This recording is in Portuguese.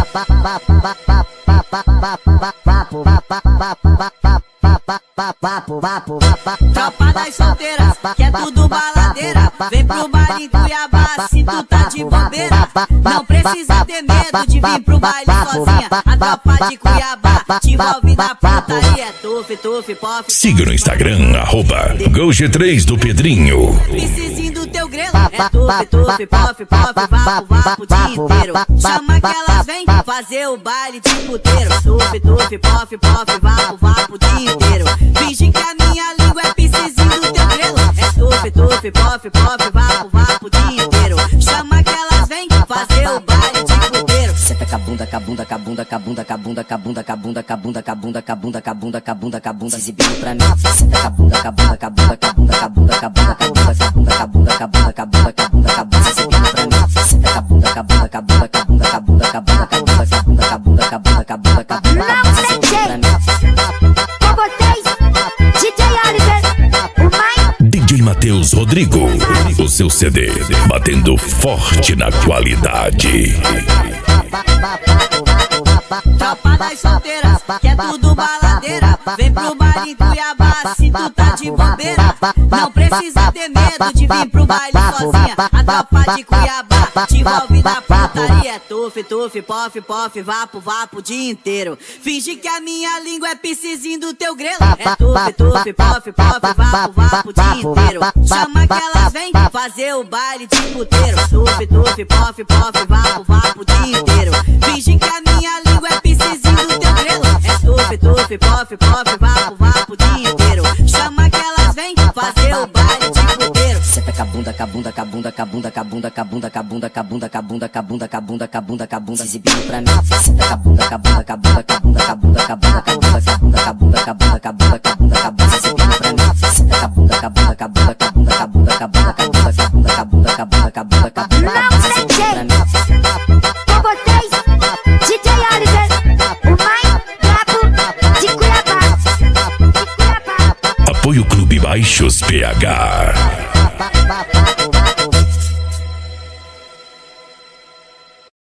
Tropa das solteiras, que é tudo baladeira. Vem pro baile em Cuiabá, se tu tá de bobeira. Não precisa ter medo de vir pro baile sozinha. A tropa de Cuiabá te envolve na putaria. É tuf, tuf, pop. Siga no Instagram, @GoG3 do Pedrinho. Precisinho do teu grelo. É tuf, tuf, pop, pop, vapo, vapo o dia inteiro. Chama que elas vêm fazer o baile de puteiro. Tuf, tuf, pop, pop, vapo, vapo o dia inteiro. Finge que a minha língua é precisinho do teu grelo. É tuf, tuf, pop, pop, vapo, vapo o dia inteiro. Chama que elas vêm fazer o baile de puteiro. Senta cabunda, cabunda, cabunda, cabunda, cabunda, cabunda, cabunda, cabunda, cabunda, cabunda, cabunda, cabunda, cabunda, exibindo pra mim. Senta cabunda, cabunda, cabunda, cabunda, cabunda, cabunda, cabunda, cabunda, cabunda, cabunda, cabunda, cabunda, cabunda, exibindo pra mim. Senta cabunda, cabunda, cabunda, cabunda, cabunda, cabunda, cabunda, cabunda, cabunda, cabunda, cabunda, cabunda, exibindo pra mim. Com vocês, DJ Oliver, o mais DJ Matheus Rodrigo, o seu CD batendo forte na qualidade. Tropa das solteiras, que é tudo baladeira. Vem pro baile em Cuiabá, se tu tá de bobeira. Não precisa ter medo de vir pro baile sozinha. A tropa de Cuiabá te envolve na putaria. É tuf, tuf, pof, pof, vapo, vapo o dia inteiro. Finge que a minha língua é piscizinho do teu grelo. É tuf, tuf, pof, pof, vapo, vapo o dia inteiro. Chama que elas vêm fazer o baile de puteiro. Tuf, tuf, pof, pof, vapo, vapo o dia inteiro. Finge que a minha língua é piscizinho do teu grelo. É tuf, tuf, pof, pof, vapo, vapo o dia inteiro. Chama que elas vêm fazer o baile de puteiro. Senta cabunda, cabunda, cabunda, cabunda, cabunda, cabunda, cabunda, cabunda, cabunda, cabunda, cabunda, cabunda, cabunda, exibindo pra mim. Senta cabunda, cabunda, cabunda, cabunda, cabunda, cabunda, cabunda, cabunda, cabunda, cabunda, cabunda, cabunda, cabunda, exibindo pra mim. Senta cabunda, cabunda, cabunda, cabunda, cabunda, cabunda, cabunda, cabunda, cabunda, cabunda, cabunda, cabunda, exibindo pra mim. com vocês, DJ Oliver, o mais brabo de Cuiabá. Apoio Clube Baixos PH.